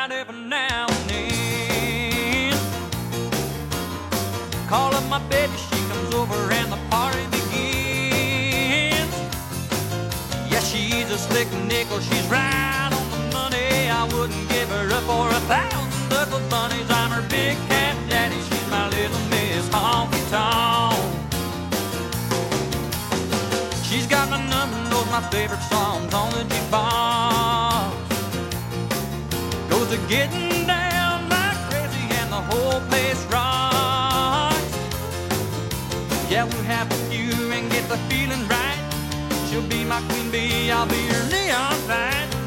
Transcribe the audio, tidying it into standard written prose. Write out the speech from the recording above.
right every now and then. Call up my baby, she comes over and the party begins. Yeah, she's a slick nickel, she's right on the money. I wouldn't give her up for 1,000 duckle bunnies. I'm her big cat daddy, she's my little Miss Honky Tonk. She's got my number, knows my favorite songs on the jukebox. Goes to getting down like crazy and the whole place rocks. Yeah, we'll have a few and get the feeling right. She'll be my queen bee, I'll be her neon light.